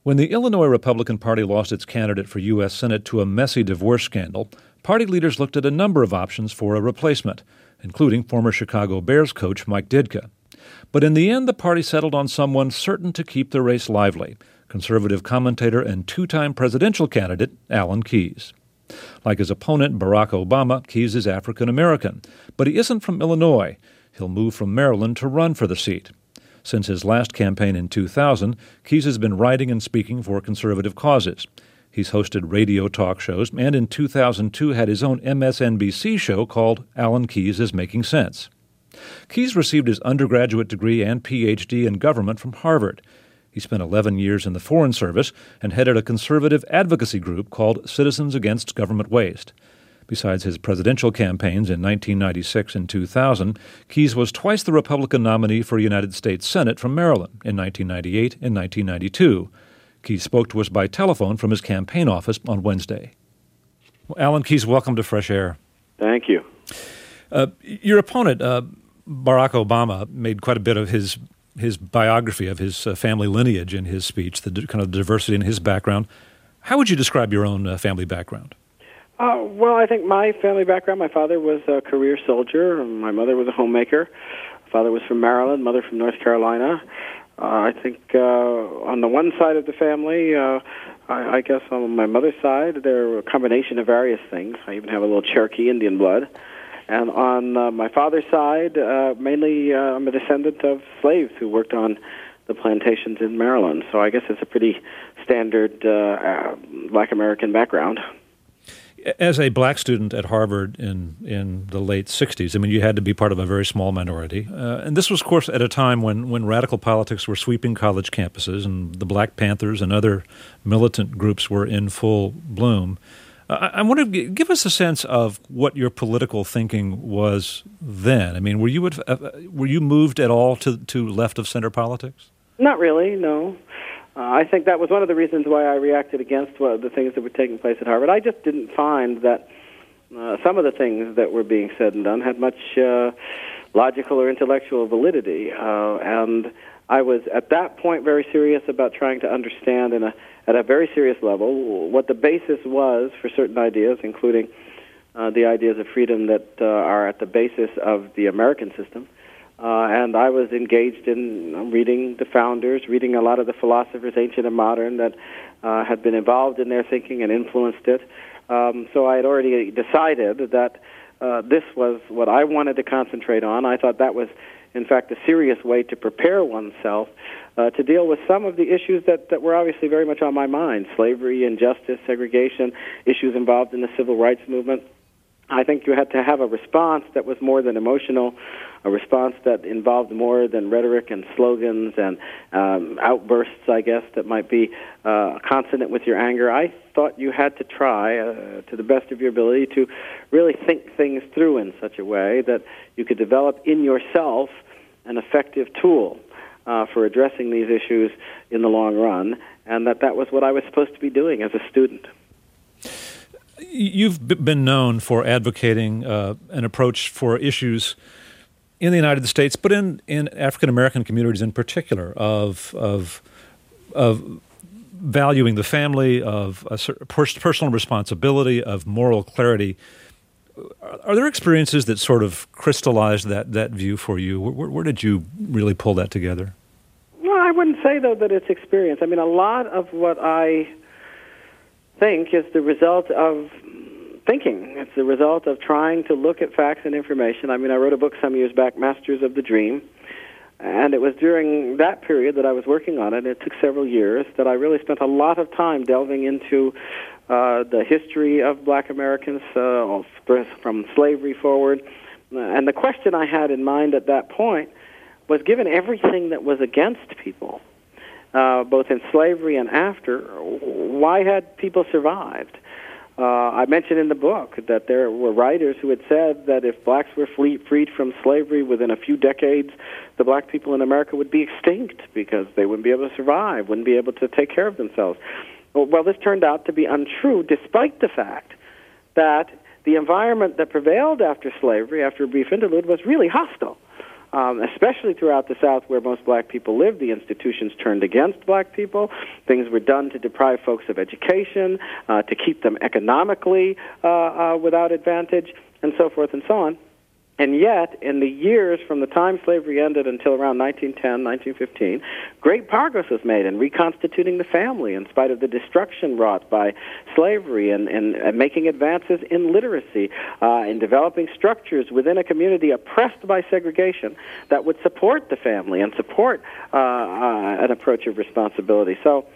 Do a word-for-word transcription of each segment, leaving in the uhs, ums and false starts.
When the Illinois Republican Party lost its candidate for U S Senate to a messy divorce scandal, party leaders looked at a number of options for a replacement, including former Chicago Bears coach Mike Ditka. But in the end, the party settled on someone certain to keep the race lively, conservative commentator and two-time presidential candidate Alan Keyes. Like his opponent, Barack Obama, Keyes is African-American, but he isn't from Illinois. He'll move from Maryland to run for the seat. Since his last campaign in two thousand, Keyes has been writing and speaking for conservative causes. He's hosted radio talk shows and in two thousand two had his own M S N B C show called Alan Keyes is Making Sense. Keyes received his undergraduate degree and P H D in government from Harvard. He spent eleven years in the Foreign Service and headed a conservative advocacy group called Citizens Against Government Waste. Besides his presidential campaigns in nineteen ninety-six and two thousand, Keyes was twice the Republican nominee for United States Senate from Maryland in nineteen ninety-eight and nineteen ninety-two. Keyes spoke to us by telephone from his campaign office on Wednesday. Well, Alan Keyes, welcome to Fresh Air. Thank you. Uh, your opponent, uh, Barack Obama, made quite a bit of his his biography of his uh, family lineage in his speech, the d- kind of diversity in his background. How would you describe your own uh, family background? Uh, well, I think my family background, my father was a career soldier. My mother was a homemaker. Father was from Maryland, mother from North Carolina. Uh, I think uh, on the one side of the family, uh, I, I guess on my mother's side, there were a combination of various things. I even have a little Cherokee Indian blood. And on uh, my father's side, uh, mainly uh, I'm a descendant of slaves who worked on the plantations in Maryland. So I guess it's a pretty standard uh, uh, black American background. As a black student at Harvard in, in the late sixties, I mean, you had to be part of a very small minority. Uh, and this was, of course, at a time when, when radical politics were sweeping college campuses and the Black Panthers and other militant groups were in full bloom. Uh, I wonder, give us a sense of what your political thinking was then. I mean, were you uh, were you moved at all to, to left-of-center politics? Not really, no. Uh, I think that was one of the reasons why I reacted against uh, the things that were taking place at Harvard. I just didn't find that uh, some of the things that were being said and done had much uh, logical or intellectual validity. Uh, and I was, at that point, very serious about trying to understand in a, at a very serious level what the basis was for certain ideas, including uh, the ideas of freedom that uh, are at the basis of the American system. Uh, and I was engaged in you know, reading the founders, reading a lot of the philosophers, ancient and modern, that uh, had been involved in their thinking and influenced it. Um, so I had already decided that uh, this was what I wanted to concentrate on. I thought that was, in fact, a serious way to prepare oneself uh, to deal with some of the issues that, that were obviously very much on my mind: slavery, injustice, segregation, issues involved in the civil rights movement. I think you had to have a response that was more than emotional, a response that involved more than rhetoric and slogans and um, outbursts, I guess, that might be uh, consonant with your anger. I thought you had to try, uh, to the best of your ability, to really think things through in such a way that you could develop in yourself an effective tool uh, for addressing these issues in the long run, and that that was what I was supposed to be doing as a student. You've been known for advocating uh, an approach for issues in the United States, but in, in African-American communities in particular, of of of valuing the family, of a personal responsibility, of moral clarity. Are there experiences that sort of crystallized that, that view for you? Where, where did you really pull that together? Well, I wouldn't say, though, that it's experience. I mean, a lot of what I think is the result of thinking. It's the result of trying to look at facts and information. I mean, I wrote a book some years back, Masters of the Dream, and it was during that period that I was working on it. It took several years that I really spent a lot of time delving into uh, the history of black Americans uh, from slavery forward. And the question I had in mind at that point was, given everything that was against people, Uh, both in slavery and after, why had people survived? Uh, I mentioned in the book that there were writers who had said that if blacks were fle- freed from slavery within a few decades, the black people in America would be extinct because they wouldn't be able to survive, wouldn't be able to take care of themselves. Well, well this turned out to be untrue, despite the fact that the environment that prevailed after slavery, after a brief interlude, was really hostile. um, especially throughout the South where most black people live, the institutions turned against black people. Things were done to deprive folks of education, uh, to keep them economically uh, uh, without advantage, and so forth and so on. And yet, in the years from the time slavery ended until around nineteen ten, nineteen fifteen, great progress was made in reconstituting the family in spite of the destruction wrought by slavery, and, and, and making advances in literacy, uh, in developing structures within a community oppressed by segregation that would support the family and support uh, uh, an approach of responsibility. So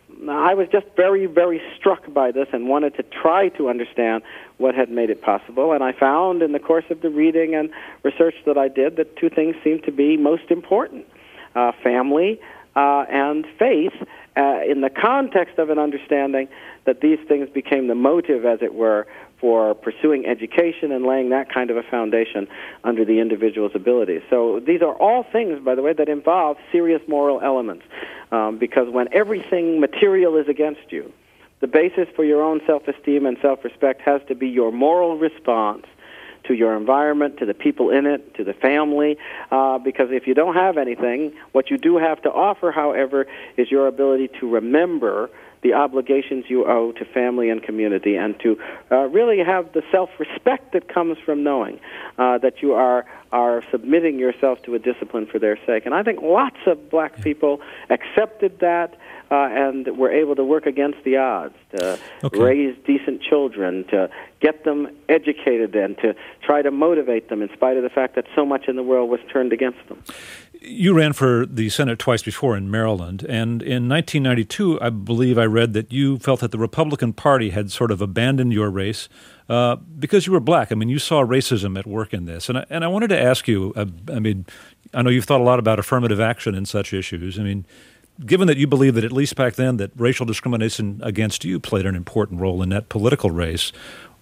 I was just very, very struck by this and wanted to try to understand what had made it possible. And I found in the course of the reading and research that I did that two things seemed to be most important, uh, family uh, and faith, uh, in the context of an understanding that these things became the motive, as it were, for pursuing education and laying that kind of a foundation under the individual's abilities. So these are all things, by the way, that involve serious moral elements, um, because when everything material is against you, the basis for your own self-esteem and self-respect has to be your moral response to your environment, to the people in it, to the family, uh, because if you don't have anything, what you do have to offer, however, is your ability to remember the obligations you owe to family and community, and to uh, really have the self-respect that comes from knowing uh, that you are are submitting yourself to a discipline for their sake. And I think lots of black people accepted that uh, and were able to work against the odds, to okay. raise decent children, to get them educated, and to try to motivate them in spite of the fact that so much in the world was turned against them. You ran for the Senate twice before in Maryland, and in nineteen ninety-two, I believe I read that you felt that the Republican Party had sort of abandoned your race uh, because you were black. I mean, you saw racism at work in this. And I, and I wanted to ask you, uh, I mean, I know you've thought a lot about affirmative action in such issues. I mean, given that you believe that at least back then that racial discrimination against you played an important role in that political race,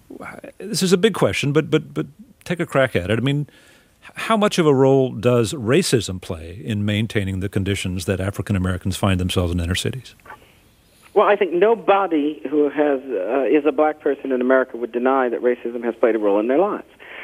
this is a big question, but but but take a crack at it. I mean, how much of a role does racism play in maintaining the conditions that African Americans find themselves in inner cities? Well, I think nobody who has uh, is a black person in America would deny that racism has played a role in their lives.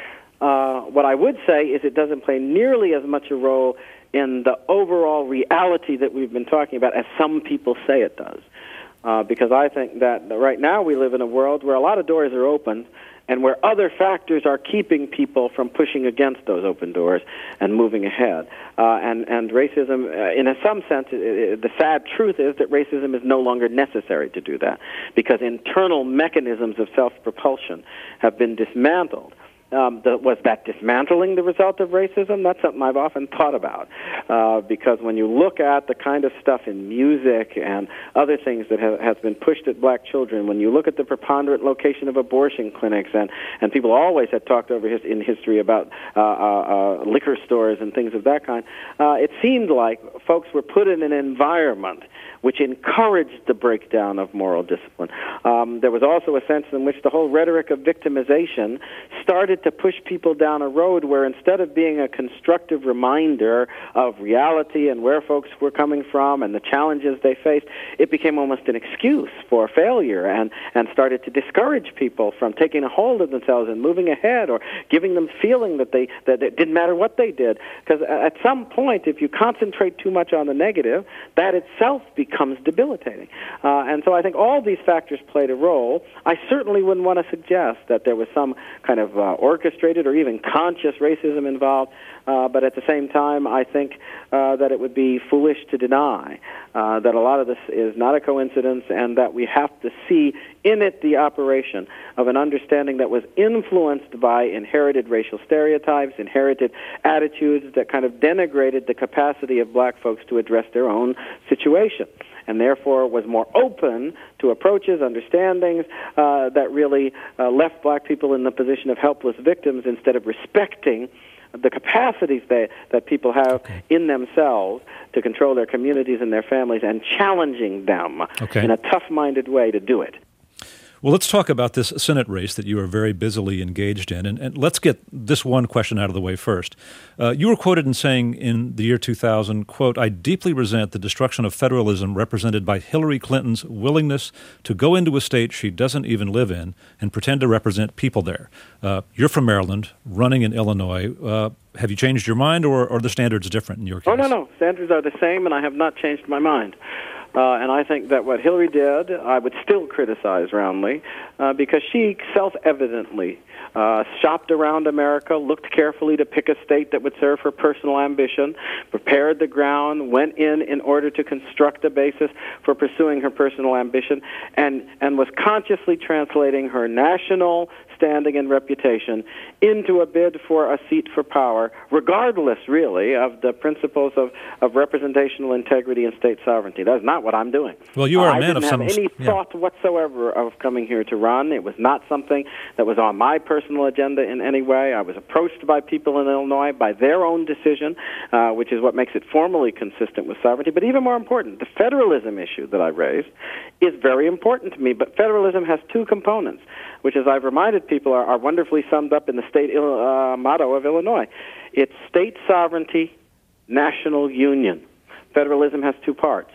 Uh, what I would say is it doesn't play nearly as much a role in the overall reality that we've been talking about as some people say it does. Uh, because I think that right now we live in a world where a lot of doors are open, and where other factors are keeping people from pushing against those open doors and moving ahead. Uh, and, and racism, uh, in a, some sense, it, it, the sad truth is that racism is no longer necessary to do that, because internal mechanisms of self-propulsion have been dismantled. Um, the, was that dismantling the result of racism? That's something I've often thought about, uh, because when you look at the kind of stuff in music and other things that have, has been pushed at black children, when you look at the preponderant location of abortion clinics, and, and people always had talked over his, in history about uh, uh, uh, liquor stores and things of that kind, uh, it seemed like folks were put in an environment which encouraged the breakdown of moral discipline. Um, there was also a sense in which the whole rhetoric of victimization started to push people down a road where, instead of being a constructive reminder of reality and where folks were coming from and the challenges they faced, it became almost an excuse for failure, and, and started to discourage people from taking a hold of themselves and moving ahead, or giving them feeling that they that it didn't matter what they did. Because at some point, if you concentrate too much on the negative, that itself becomes debilitating. Uh, and so I think all these factors played a role. I certainly wouldn't want to suggest that there was some kind of uh, orchestrated or even conscious racism involved, uh, but at the same time, I think uh, that it would be foolish to deny uh, that a lot of this is not a coincidence, and that we have to see in it the operation of an understanding that was influenced by inherited racial stereotypes, inherited attitudes that kind of denigrated the capacity of black folks to address their own situation, and therefore was more open to approaches, understandings uh, that really uh, left black people in the position of helpless victims, instead of respecting the capacities they, that people have okay. in themselves to control their communities and their families, and challenging them okay. in a tough-minded way to do it. Well, let's talk about this Senate race that you are very busily engaged in, and, and let's get this one question out of the way first. Uh, you were quoted in saying in the year two thousand, quote, "I deeply resent the destruction of federalism represented by Hillary Clinton's willingness to go into a state she doesn't even live in and pretend to represent people there." Uh, you're from Maryland, running in Illinois. Uh, have you changed your mind, or, or are the standards different in your case? Oh, no, no. Standards are the same, and I have not changed my mind. Uh, and I think that what Hillary did, I would still criticize roundly, uh, because she self-evidently uh, shopped around America, looked carefully to pick a state that would serve her personal ambition, prepared the ground, went in in order to construct a basis for pursuing her personal ambition, and, and was consciously translating her national standing and reputation into a bid for a seat for power, regardless, really, of the principles of, of representational integrity and state sovereignty. That's not what I'm doing. Well, you are uh, a man of some... I didn't have any yeah. thought whatsoever of coming here to run. It was not something that was on my personal agenda in any way. I was approached by people in Illinois by their own decision, uh, which is what makes it formally consistent with sovereignty. But even more important, the federalism issue that I raised is very important to me. But federalism has two components, which, as I've reminded people, are, are wonderfully summed up in the state uh, motto of Illinois. It's state sovereignty, national union. Federalism has two parts.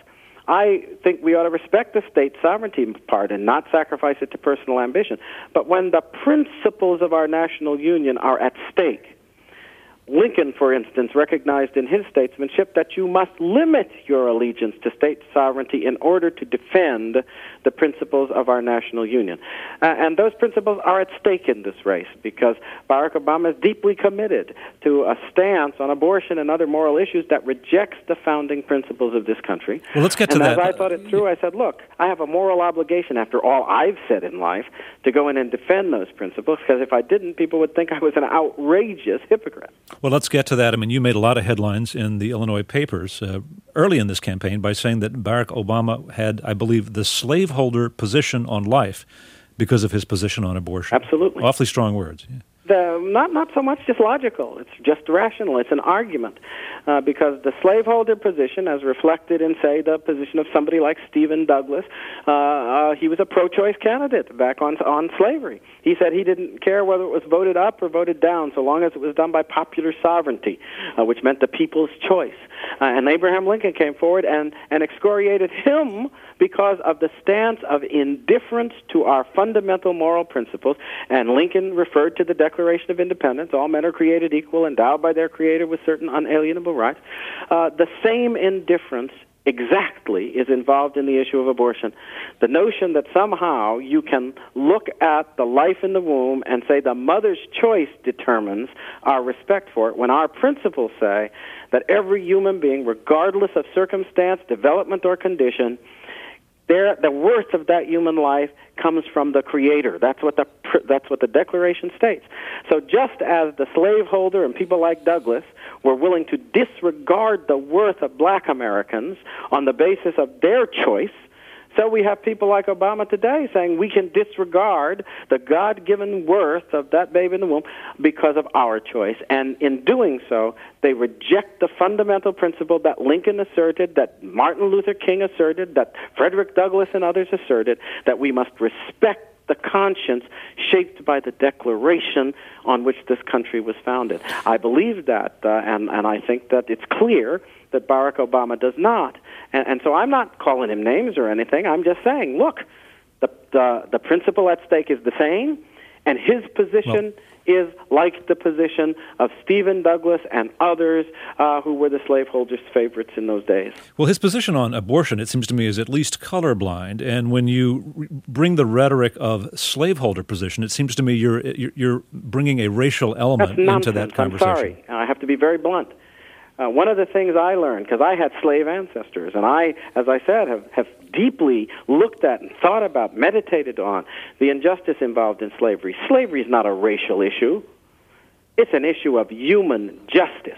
I think we ought to respect the state sovereignty part and not sacrifice it to personal ambition. But when the principles of our national union are at stake, Lincoln, for instance, recognized in his statesmanship that you must limit your allegiance to state sovereignty in order to defend the principles of our national union. Uh, and those principles are at stake in this race because Barack Obama is deeply committed to a stance on abortion and other moral issues that rejects the founding principles of this country. Well, let's get to and that. And as I thought it through, I said, look, I have a moral obligation, after all I've said in life, to go in and defend those principles, because if I didn't, people would think I was an outrageous hypocrite. Well, let's get to that. I mean, you made a lot of headlines in the Illinois papers uh, early in this campaign by saying that Barack Obama had, I believe, the slaveholder position on life because of his position on abortion. Absolutely. Awfully strong words. Yeah. The, not not so much just logical. It's just rational. It's an argument uh, because the slaveholder position, as reflected in, say, the position of somebody like Stephen Douglas, uh, uh, he was a pro-choice candidate back on on slavery. He said he didn't care whether it was voted up or voted down, so long as it was done by popular sovereignty, uh, which meant the people's choice. Uh, and Abraham Lincoln came forward and, and excoriated him because of the stance of indifference to our fundamental moral principles. And Lincoln referred to the Declaration of Independence, all men are created equal, endowed by their Creator with certain unalienable rights. Uh, the same indifference exactly is involved in the issue of abortion. The notion that somehow you can look at the life in the womb and say the mother's choice determines our respect for it, when our principles say that every human being, regardless of circumstance, development, or condition, There, the worth of that human life comes from the Creator. That's what the that's what the Declaration states. So just as the slaveholder and people like Douglas were willing to disregard the worth of black Americans on the basis of their choice, so we have people like Obama today saying we can disregard the God-given worth of that babe in the womb because of our choice. And in doing so, they reject the fundamental principle that Lincoln asserted, that Martin Luther King asserted, that Frederick Douglass and others asserted, that we must respect the conscience shaped by the Declaration on which this country was founded. I believe that, uh, and, and I think that it's clear that Barack Obama does not. And, and so I'm not calling him names or anything. I'm just saying, look, the, the, the principle at stake is the same, and his position well, is like the position of Stephen Douglas and others uh, who were the slaveholders' favorites in those days. Well, his position on abortion, it seems to me, is at least colorblind. And when you re- bring the rhetoric of slaveholder position, it seems to me you're you're, you're bringing a racial element into that conversation. I'm sorry. I have to be very blunt. Uh, one of the things I learned, because I had slave ancestors, and I, as I said, have, have deeply looked at and thought about, meditated on the injustice involved in slavery. Slavery is not a racial issue. It's an issue of human justice.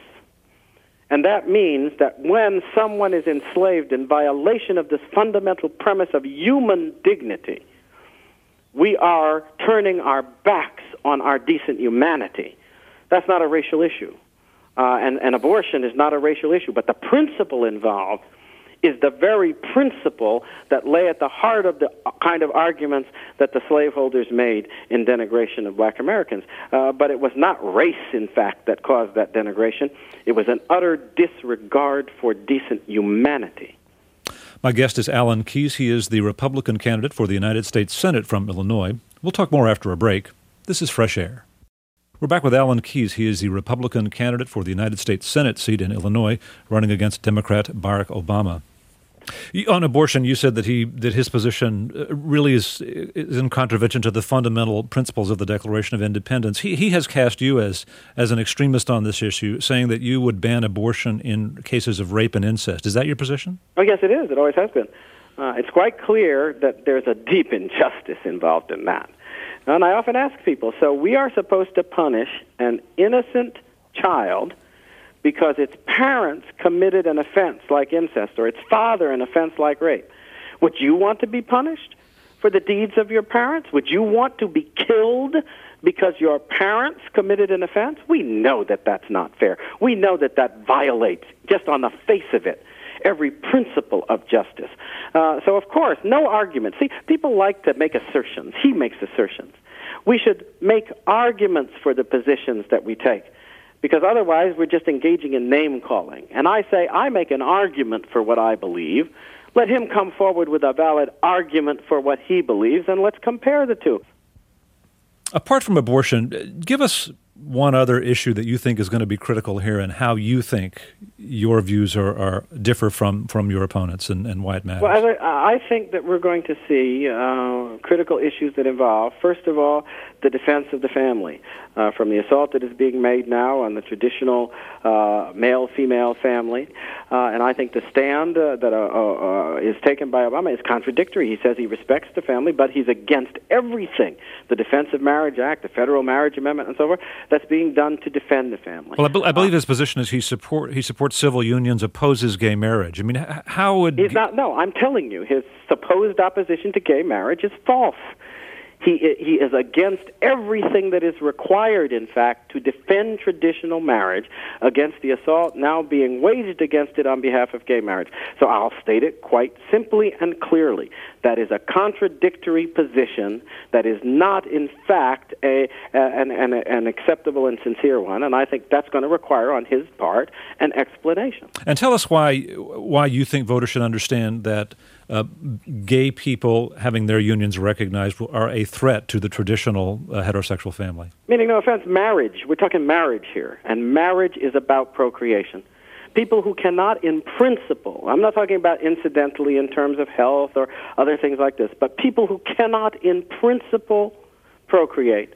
And that means that when someone is enslaved in violation of this fundamental premise of human dignity, we are turning our backs on our decent humanity. That's not a racial issue. Uh, and, and abortion is not a racial issue, but the principle involved is the very principle that lay at the heart of the kind of arguments that the slaveholders made in denigration of black Americans. Uh, but it was not race, in fact, that caused that denigration. It was an utter disregard for decent humanity. My guest is Alan Keyes. He is the Republican candidate for the United States Senate from Illinois. We'll talk more after a break. This is Fresh Air. We're back with Alan Keyes. He is the Republican candidate for the United States Senate seat in Illinois, running against Democrat Barack Obama. On abortion, you said that he that his position really is, is in contravention to the fundamental principles of the Declaration of Independence. He he has cast you as as an extremist on this issue, saying that you would ban abortion in cases of rape and incest. Is that your position? Oh, yes, it is. It always has been. Uh, it's quite clear that there's a deep injustice involved in that. And I often ask people, so we are supposed to punish an innocent child because its parents committed an offense like incest, or its father an offense like rape. Would you want to be punished for the deeds of your parents? Would you want to be killed because your parents committed an offense? We know that that's not fair. We know that that violates, just on the face of it, every principle of justice. Uh, so, of course, no argument. See, people like to make assertions. He makes assertions. We should make arguments for the positions that we take, because otherwise we're just engaging in name-calling. And I say, I make an argument for what I believe. Let him come forward with a valid argument for what he believes, and let's compare the two. Apart from abortion, give us one other issue that you think is going to be critical here and how you think your views are, are differ from, from your opponents and, and why it matters. Well, I, I think that we're going to see uh, critical issues that involve, first of all, the defense of the family, uh, from the assault that is being made now on the traditional uh, male-female family. Uh, and I think the stand uh, that uh, uh, is taken by Obama is contradictory. He says he respects the family, but he's against everything, the Defense of Marriage Act, the Federal Marriage Amendment, and so forth, that's being done to defend the family. Well, I, be- I believe his position is he support he supports civil unions, opposes gay marriage. I mean, h- how would... He's not, no, I'm telling you, his supposed opposition to gay marriage is false. He he is against everything that is required, in fact, to defend traditional marriage against the assault now being waged against it on behalf of gay marriage. So I'll state it quite simply and clearly. That is a contradictory position that is not, in fact, a, an, an, an acceptable and sincere one, and I think that's going to require, on his part, an explanation. And tell us why why you think voters should understand that uh, gay people having their unions recognized are a threat to the traditional uh, heterosexual family. Meaning, no offense, marriage. We're talking marriage here, and marriage is about procreation. People who cannot, in principle, I'm not talking about incidentally in terms of health or other things like this, but people who cannot, in principle, procreate,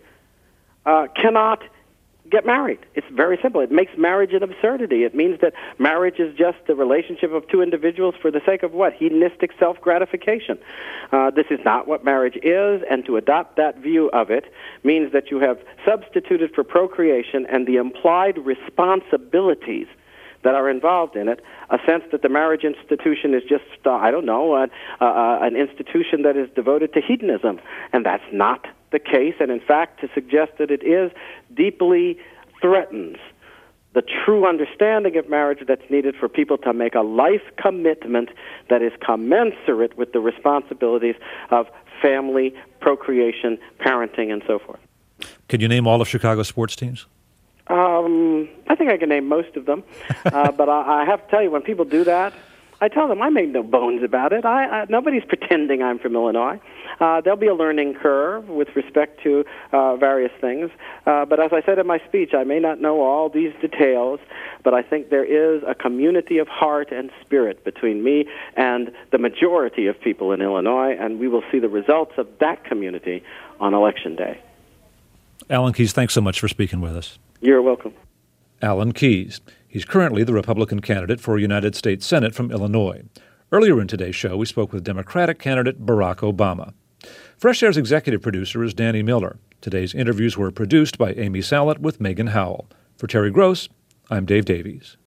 uh, cannot get married. It's very simple. It makes marriage an absurdity. It means that marriage is just the relationship of two individuals for the sake of what? Hedonistic self-gratification. Uh, this is not what marriage is, and to adopt that view of it means that you have substituted for procreation and the implied responsibilities that are involved in it, a sense that the marriage institution is just, uh, I don't know, uh, uh, an institution that is devoted to hedonism. And that's not the case. And in fact, to suggest that it is deeply threatens the true understanding of marriage that's needed for people to make a life commitment that is commensurate with the responsibilities of family, procreation, parenting, and so forth. Can you name all of Chicago's sports teams? Um, I think I can name most of them, uh, but I, I have to tell you, when people do that, I tell them I make no bones about it. I, I, nobody's pretending I'm from Illinois. Uh, there'll be a learning curve with respect to uh, various things, uh, but as I said in my speech, I may not know all these details, but I think there is a community of heart and spirit between me and the majority of people in Illinois, and we will see the results of that community on Election Day. Alan Keyes, thanks so much for speaking with us. You're welcome. Alan Keyes. He's currently the Republican candidate for United States Senate from Illinois. Earlier in today's show, we spoke with Democratic candidate Barack Obama. Fresh Air's executive producer is Danny Miller. Today's interviews were produced by Amy Sallett with Megan Howell. For Terry Gross, I'm Dave Davies.